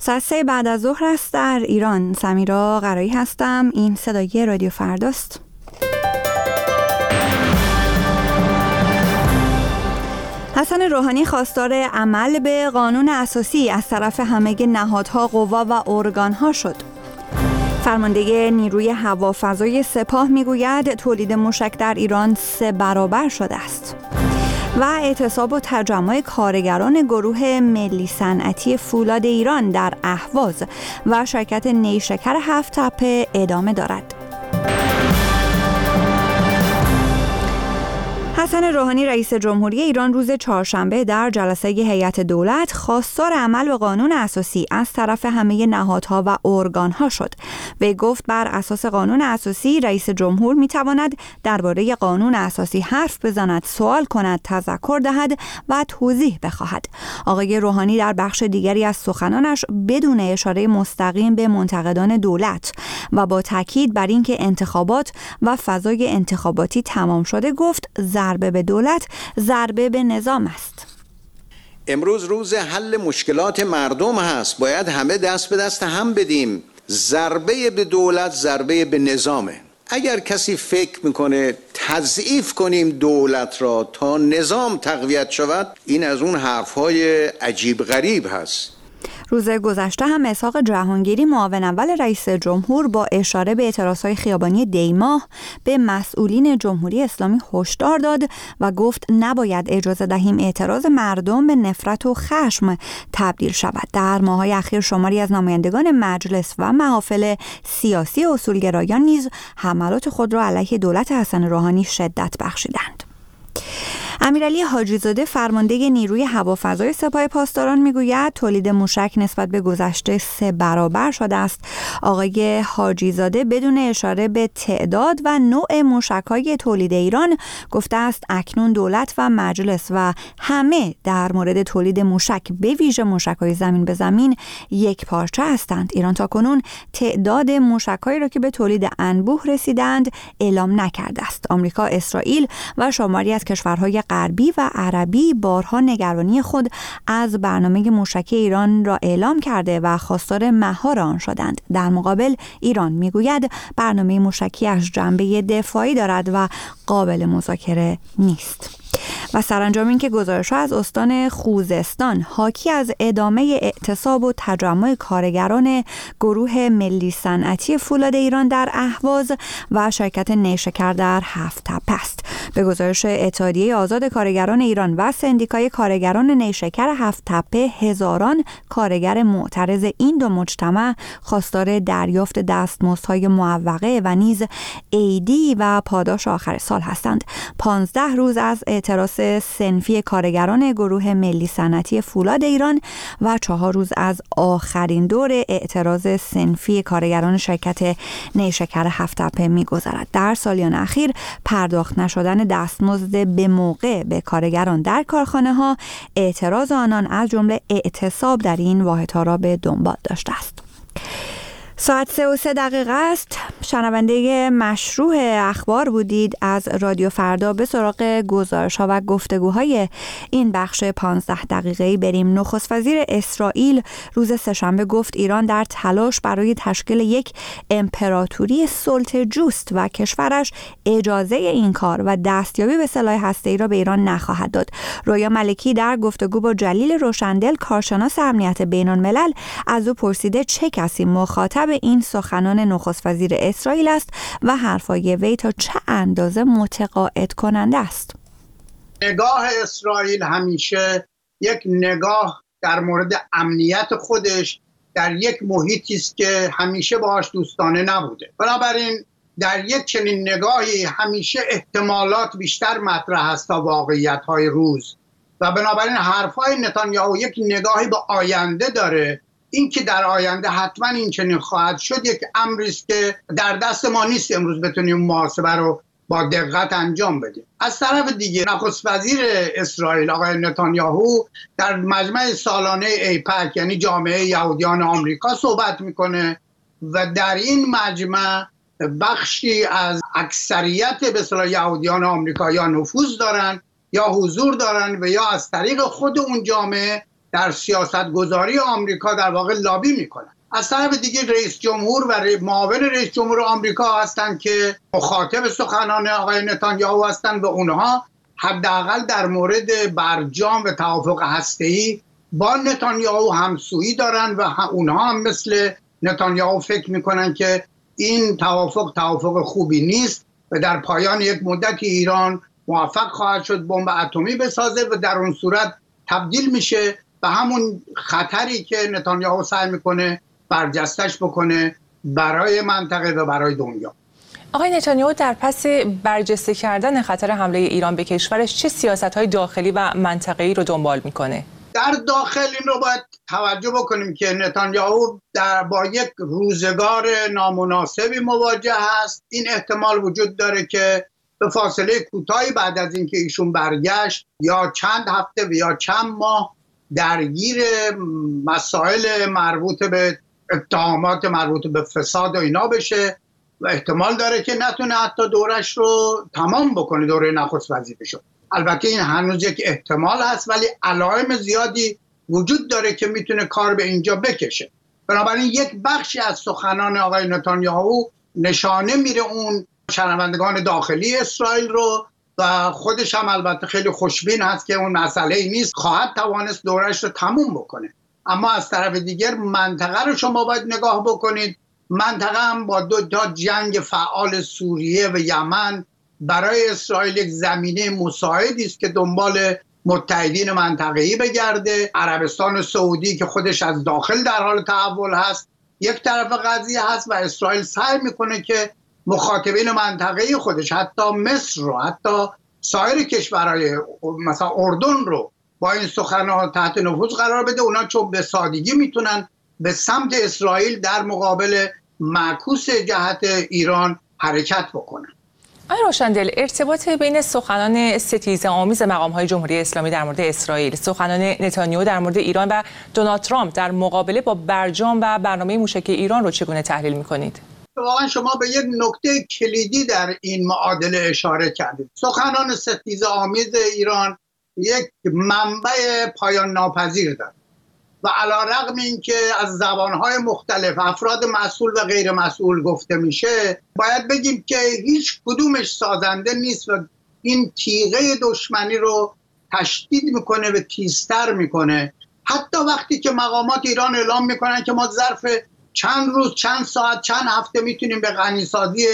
ساعت 3 بعد از ظهر است در ایران. سمیرا قرایی هستم. این صدای رادیو فرداست. حسن روحانی خواستار عمل به قانون اساسی از طرف همه نهادها، قوا و ارگانها شد. فرمانده نیروی هوافضای سپاه میگوید تولید موشک در ایران 3 برابر شده است. و اعتصاب و تجمع کارگران گروه ملی صنعتی فولاد ایران در اهواز و شرکت نیشکر 7 تپه ادامه دارد. حسن روحانی رئیس جمهوری ایران روز چهارشنبه در جلسه هیئت دولت خواستار عمل به قانون اساسی از طرف همه نهادها و ارگانها شد. وی گفت بر اساس قانون اساسی رئیس جمهور میتواند درباره قانون اساسی حرف بزند، سوال کند، تذکر دهد و توضیح بخواهد. آقای روحانی در بخش دیگری از سخنانش بدون اشاره مستقیم به منتقدان دولت و با تاکید بر اینکه انتخابات و فضای انتخاباتی تمام شده گفت ضربه به دولت ضربه به نظام است. امروز روز حل مشکلات مردم هست. باید همه دست به دست هم بدیم. ضربه به دولت ضربه به نظامه. اگر کسی فکر میکنه تضعیف کنیم دولت را تا نظام تقویت شود، این از اون حرفهای عجیب غریب هست. روز گذشته هم اسحاق جهانگیری معاون اول رئیس جمهور با اشاره به اعتراضهای خیابانی دیماه به مسئولین جمهوری اسلامی هشدار داد و گفت نباید اجازه دهیم اعتراض مردم به نفرت و خشم تبدیل شود. در ماه‌های اخیر شماری از نمایندگان مجلس و محافل سیاسی اصولگرایان نیز حملات خود را علیه دولت حسن روحانی شدت بخشیدند. امیرعلی حاجی‌زاده فرمانده نیروی هوافضای سپاه پاسداران میگوید تولید موشک نسبت به گذشته 3 برابر شده است. آقای حاجی‌زاده بدون اشاره به تعداد و نوع موشک‌های تولید ایران گفته است اکنون دولت و مجلس و همه در مورد تولید موشک به ویژه موشک‌های زمین به زمین یک پارچه هستند. ایران تاکنون تعداد موشک‌هایی را که به تولید انبوه رسیدند اعلام نکرده است. آمریکا، اسرائیل و شماری از کشورهای غربی و عربی بارها نگرانی خود از برنامه موشکی ایران را اعلام کرده و خواستار مهار آن شدند. در مقابل ایران میگوید برنامه موشکی از جنبه دفاعی دارد و قابل مذاکره نیست. و سرانجام این که گزارش‌ها از استان خوزستان حاکی از ادامه اعتصاب و تجمع کارگران گروه ملی صنعتی فولاد ایران در اهواز و شرکت نیشکر در 7 تپه است. به گزارش اتحادیه آزاد کارگران ایران و سندیکای کارگران نیشکر 7 تپه، هزاران کارگر معترض این دو مجتمع خواستار دریافت دستمزدهای معوقه و نیز عیدی و پاداش آخر سال هستند. 15 روز از اعتراض صنفی کارگران گروه ملی صنعتی فولاد ایران و 4 روز از آخرین دور اعتراض صنفی کارگران شرکت نیشکر 7 تپه می‌گذرد. در سالیان اخیر پرداخت نشدن دستمزد به موقع به کارگران در کارخانه‌ها اعتراض آنان از جمله اعتصاب در این واحدها را به دنبال داشته است. ساعت 3:03 است. شنونده مشروع اخبار بودید از رادیو فردا. به سراغ گزارش‌ها و گفتگوهای این بخش 15 دقیقه‌ای بریم. نخست وزیر اسرائیل روز سه‌شنبه گفت ایران در تلاش برای تشکیل یک امپراتوری سلطه‌جوست و کشورش اجازه این کار و دستیابی به سلاح هسته‌ای را به ایران نخواهد داد. رویا ملکی در گفتگو با جلیل روشندل کارشناس امنیت بین‌الملل از او پرسیده چه کسی مخاطب این سخنان نخست وزیر اسرائیل است و حرفای وی تا چه اندازه متقاعد کننده است. نگاه اسرائیل همیشه یک نگاه در مورد امنیت خودش در یک محیطی است که همیشه باهاش دوستانه نبوده. بنابراین در یک چنین نگاهی همیشه احتمالات بیشتر مطرح است تا واقعیت‌های روز و بنابراین حرفای نتانیاهو یک نگاهی به آینده داره. این که در آینده حتما این چنین خواهد شد یک امری است که در دست ما نیست امروز بتونیم محاسبه رو با دقت انجام بدیم. از طرف دیگه نخست وزیر اسرائیل آقای نتانیاهو در مجمع سالانه ایپک یعنی جامعه یهودیان آمریکا صحبت میکنه و در این مجمع بخشی از اکثریت به اصطلاح یهودیان آمریکا یا نفوذ دارن یا حضور دارن و یا از طریق خود اون جامعه در سیاست گذاری آمریکا در واقع لابی میکنن. از طرف دیگه رئیس جمهور و معاون رئیس جمهور آمریکا هستند که مخاطب سخنان آقای نتانیاهو هستند و اونها حداقل در مورد برجام و توافق هسته‌ای با نتانیاهو همسویی دارن و اونها هم مثل نتانیاهو فکر میکنن که این توافق خوبی نیست و در پایان یک مدتی ایران موفق خواهد شد بمب اتمی بسازه و در اون صورت تبدیل میشه به همون خطری که نتانیاهو سعی میکنه برجستش بکنه برای منطقه و برای دنیا. آقای نتانیاهو در پس برجسته کردن خطر حمله ایران به کشورش چه سیاست‌های داخلی و منطقه‌ای رو دنبال میکنه؟ در داخل این رو باید توجه بکنیم که نتانیاهو با یک روزگار نامناسبی مواجه هست. این احتمال وجود داره که به فاصله کوتاهی بعد از اینکه ایشون برگشت یا چند هفته و یا چند ماه درگیر مسائل مربوط به اتهامات مربوط به فساد و اینا بشه و احتمال داره که نتونه حتی دورش رو تمام بکنه، دوره نخست وظیفه‌شو. البته این هنوز یک احتمال هست ولی علائم زیادی وجود داره که میتونه کار به اینجا بکشه. بنابراین یک بخشی از سخنان آقای نتانیاهو نشانه میره اون شنوندگان داخلی اسرائیل رو و خودش هم البته خیلی خوشبین هست که اون مسئله نیست، خواهد توانست دورش رو تموم بکنه. اما از طرف دیگر منطقه رو شما باید نگاه بکنید. منطقه هم با دو تا جنگ فعال سوریه و یمن برای اسرائیل یک زمینه مساعدی است که دنبال متحدین منطقه‌ای بگرده. عربستان سعودی که خودش از داخل در حال تحول هست یک طرف قضیه هست و اسرائیل سعی میکنه که مخاطبین منطقه‌ای خودش حتی مصر رو، حتی سایر کشورهای مثلا اردن رو با این سخنان تحت نفوذ قرار بده. اونا چون به سادگی میتونن به سمت اسرائیل در مقابل معکوس جهت ایران حرکت بکنن. آقای روشندل، ارتباط بین سخنان ستیزآمیز مقام‌های جمهوری اسلامی در مورد اسرائیل، سخنان نتانیاهو در مورد ایران و دونالد ترامپ در مقابله با برجام و برنامه موشکی ایران رو چگونه تحلیل می‌کنید؟ واقعا شما به یک نکته کلیدی در این معادله اشاره کردید. سخنان ستیزآمیز ایران یک منبع پایان ناپذیر دارد و علی‌رغم اینکه از زبانهای مختلف افراد مسئول و غیر مسئول گفته میشه، باید بگیم که هیچ کدومش سازنده نیست و این تیغه دشمنی رو تشدید میکنه و تیزتر میکنه. حتی وقتی که مقامات ایران اعلام میکنن که ما ظرف چند روز، چند ساعت، چند هفته میتونیم به غنیسازی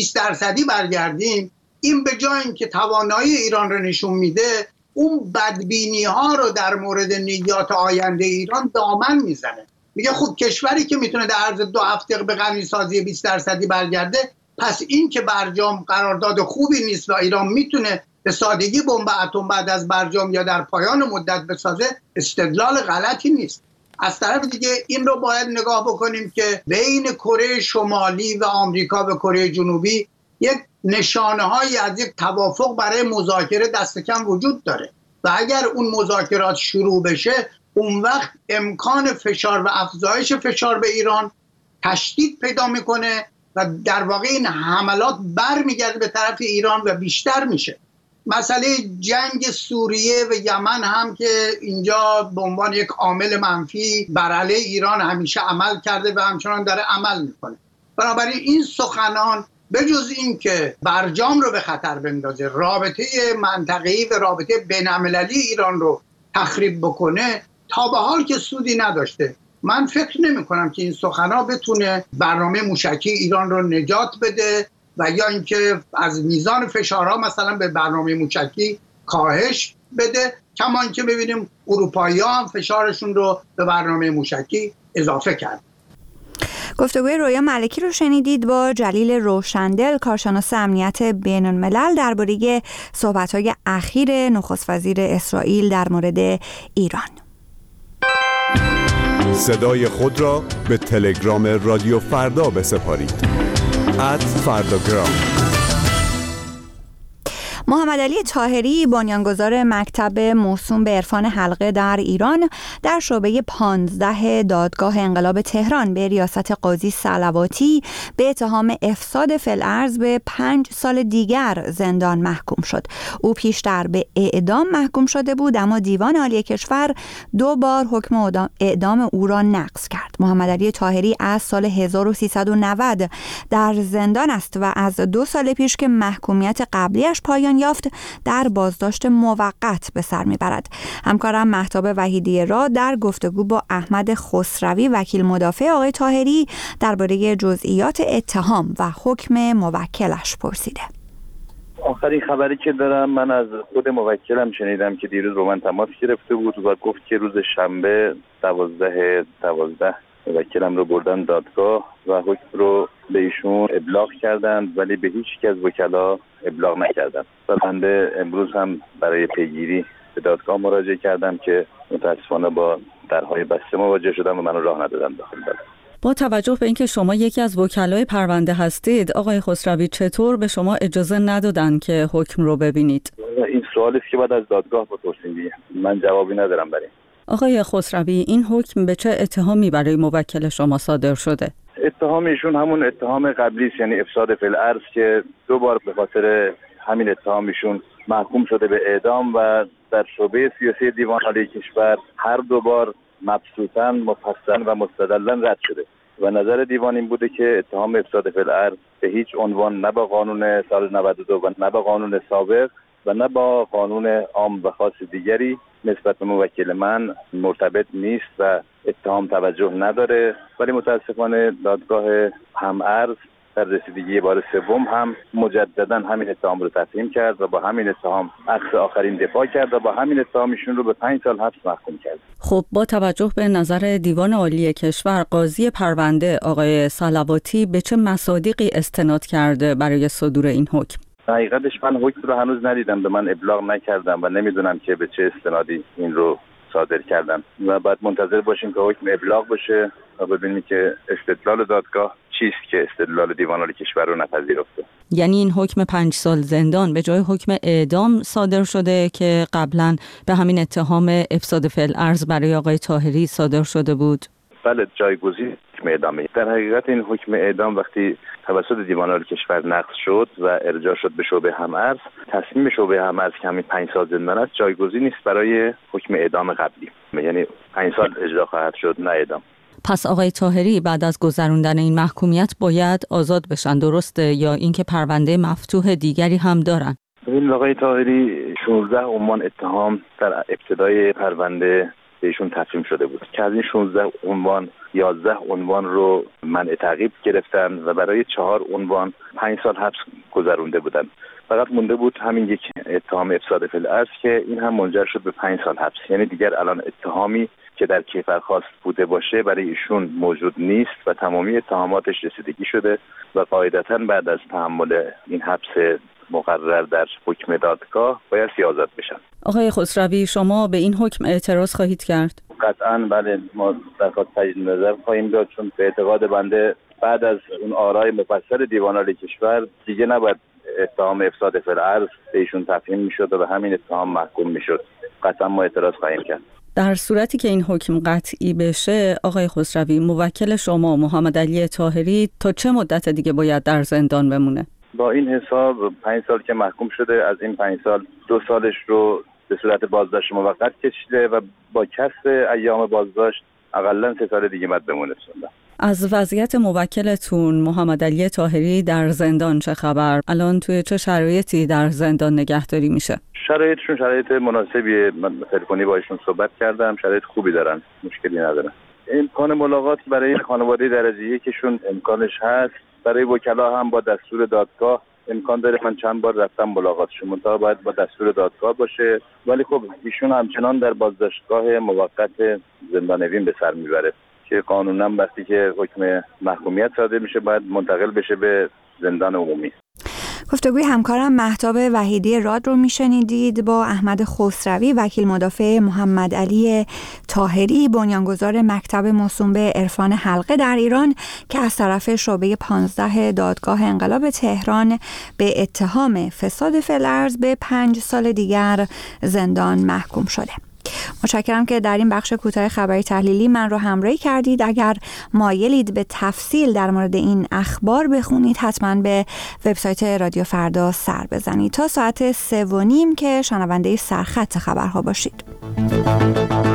20% برگردیم، این به جای اینکه توانایی ایران رو نشون میده، اون بدبینی ها رو در مورد نیات آینده ایران دامن میزنه. میگه خب کشوری که میتونه در عرض 2 هفته به غنیسازی 20% برگرده، پس این که برجام قرارداد خوبی نیست و ایران میتونه به سادگی بمب اتم بعد از برجام یا در پایان مدت بسازه، استدلال غلطی نیست. از طرف دیگه این رو باید نگاه بکنیم که بین کره شمالی و آمریکا و کره جنوبی یک نشانه‌هایی از یک توافق برای مذاکره دست کم وجود داره و اگر اون مذاکرات شروع بشه، اون وقت امکان فشار و افزایش فشار به ایران تشدید پیدا میکنه و در واقع این حملات برمیگرده به طرف ایران و بیشتر میشه. مسئله جنگ سوریه و یمن هم که اینجا به عنوان یک عامل منفی بر علیه ایران همیشه عمل کرده و همچنان داره عمل میکنه. بنابراین این سخنان بجز این که برجام رو به خطر بندازه، رابطه منطقه‌ای و رابطه بین‌المللی ایران رو تخریب بکنه، تا به حال که سودی نداشته. من فکر نمی کنم که این سخنان بتونه برنامه موشکی ایران رو نجات بده و یا اینکه از میزان فشارها مثلا به برنامه موشکی کاهش بده، کما اینکه ببینیم اروپایی‌ها هم فشارشون رو به برنامه موشکی اضافه کرد. گفتگوی رویا ملکی رو شنیدید با جلیل روشندل، کارشناس امنیت بین الملل، درباره صحبت‌های اخیر نخست وزیر اسرائیل در مورد ایران. صدای خود را به تلگرام رادیو فردا بسپارید. @فرداگرام. محمد علی طاهری، بنیانگذار مکتب موسوم به عرفان حلقه در ایران، در شعبه 15 دادگاه انقلاب تهران به ریاست قاضی صلواتی به اتهام افساد فی‌الارض به 5 سال دیگر زندان محکوم شد. او پیشتر به اعدام محکوم شده بود، اما دیوان عالی کشور 2 بار حکم اعدام او را نقض کرد. محمد علی طاهری از سال 1390 در زندان است و از 2 سال پیش که محکومیت قبلیش پایان یافت در بازداشت موقت به سر میبرد. همکارم مهتاب وحیدی را در گفتگو با احمد خسروی، وکیل مدافع آقای طاهری، درباره جزئیات اتهام و حکم موکلش پرسیده. آخرین خبری که دارم من از خود موکلم شنیدم که دیروز با من تماس گرفته بود و گفت که روز شنبه 12 موکلم رو بردن دادگاه و حکم رو به ایشون ابلاغ کردند، ولی به هیچ یک از وکلا ابلاغ نکردند. و بنده امروز هم برای پیگیری به دادگاه مراجعه کردم که متاسفانه با درهای بسته مواجه شدم و منو راه ندادن داخل دادگاه. با توجه به اینکه شما یکی از وکلای پرونده هستید، آقای خسروی، چطور به شما اجازه ندادن که حکم رو ببینید؟ این سوالی است که باید از دادگاه بپرسید. من جوابی ندارم برای. آقای خسروی، این حکم به چه اتهامی برای موکل شما صادر شده؟ اتهام ایشون همون اتهام قبلی است، یعنی افساد فی‌الارض که 2 بار به خاطر همین اتهام ایشون محکوم شده به اعدام و در شعبه سیاسی دیوان عالی کشور هر 2 بار مبسوطاً، مفصلاً و مستدلاً رد شده و نظر دیوان این بوده که اتهام افساد فی‌الارض به هیچ عنوان نه با قانون سال 92 و نه با قانون سابق و نه با قانون عام و خاص دیگری نسبت به موکل من مرتبط نیست و اتهام توجه نداره. ولی متاسفانه دادگاه هم‌ارز در رسیدگی بار سوم هم مجددا همین اتهام رو تفهیم کرد و با همین اتهام عکس آخرین دفاع کرد و با همین اتهام ایشون رو به 5 سال حبس محکوم کرد. خب با توجه به نظر دیوان عالی کشور، قاضی پرونده آقای صلواتی به چه مصادیقی استناد کرده برای صدور این حکم؟ حقیقتش من حکم رو هنوز ندیدم، به من ابلاغ نکردم و نمیدونم که به چه استنادی این رو صادر کردن و بعد منتظر باشیم که حکم ابلاغ بشه و ببینیم که استدلال دادگاه چیست که استدلال دیوان عالی کشور رو نپذیرفته. یعنی این حکم 5 سال زندان به جای حکم اعدام صادر شده که قبلا به همین اتهام افساد فی‌الارض برای آقای طاهری صادر شده بود؟ بله، جایگزین حکم اعدامه. در حقیقت این حکم اعدام وقتی توسط دیوان عالی کشور نقض شد و ارجاع شد به شعبه هم‌ارز، تصمیم شعبه هم‌ارز که همین 5 سال زندان است جایگزین نیست برای حکم اعدام قبلی، یعنی 5 سال اجرا خواهد شد، نه اعدام. پس آقای طاهری بعد از گذراندن این محکومیت باید آزاد بشن، درسته؟ یا اینکه پرونده مفتوح دیگری هم دارن؟ این آقای طاهری 16 عنوان اتهام در ابتدای پرونده بهشون تسلیم شده بود که از این 16 عنوان 11 عنوان رو منع تعقیب گرفتن و برای 4 عنوان 5 سال حبس گذرونده بودن. فقط مونده بود همین یک اتهام افساد فی‌الارض که این هم منجر شد به 5 سال حبس. یعنی دیگر الان اتهامی که در کیفرخواست بوده باشه برای ایشون موجود نیست و تمامی اتهاماتش رسیدگی شده و قاعدتاً بعد از تحمل این حبس مقرر در حکم دادگاه باید آزاد بشن. آقای خسروی، شما به این حکم اعتراض خواهید کرد؟ قطعاً بله، ما درخواست تجدید نظر خواهیم داد، چون به اعتقاد بنده بعد از اون آرای مفصل دیوان عالی کشور دیگه نباید اتهام افساد فی‌الارض به ایشون تفهیم میشد و به همین اتهام محکوم میشد. قطعاً ما اعتراض خواهیم کرد. در صورتی که این حکم قطعی بشه، آقای خسروی، موکل شما محمد علی طاهری تا چه مدت دیگه باید در زندان بمونه؟ با این حساب 5 سال که محکوم شده، از این 5 سال 2 سالش رو به صورت بازداشت موقت کشیده و با کسر ایام بازداشت حداقل 3 سال دیگه باید بمونه. از وضعیت موکلتون محمد علی طاهری در زندان چه خبر؟ الان توی چه شرایطی در زندان نگهداری میشه؟ شرایطشون شرایط مناسبیه. من تلفنی با ایشون صحبت کردم، شرایط خوبی دارن، مشکلی ندارن. امکان ملاقات برای خانواده درجه یکشون امکانش هست، برای وکلا هم با دستور دادگاه امکان داره. من چند بار رفتم ملاقاتشون، منتها باید با دستور دادگاه باشه، ولی خب ایشون همچنان در بازداشتگاه موقت زندان اوین به سر میبره که قانونا وقتی که حکم محکومیت صادر میشه باید منتقل بشه به زندان عمومی. گفتگوی همکارم مهتاب وحیدی راد رو میشنیدید با احمد خسروی، وکیل مدافع محمد علی طاهری، بنیانگذار مکتب موسوم به عرفان حلقه در ایران که از طرف شعبه 15 دادگاه انقلاب تهران به اتهام فساد فی الارض به 5 سال دیگر زندان محکوم شده. متشکرم که در این بخش کوتاه خبری تحلیلی من رو همراهی کردید. اگر مایلید به تفصیل در مورد این اخبار بخونید حتما به وبسایت رادیو فردا سر بزنید. تا ساعت 3:30 که شنونده سرخط خبرها باشید.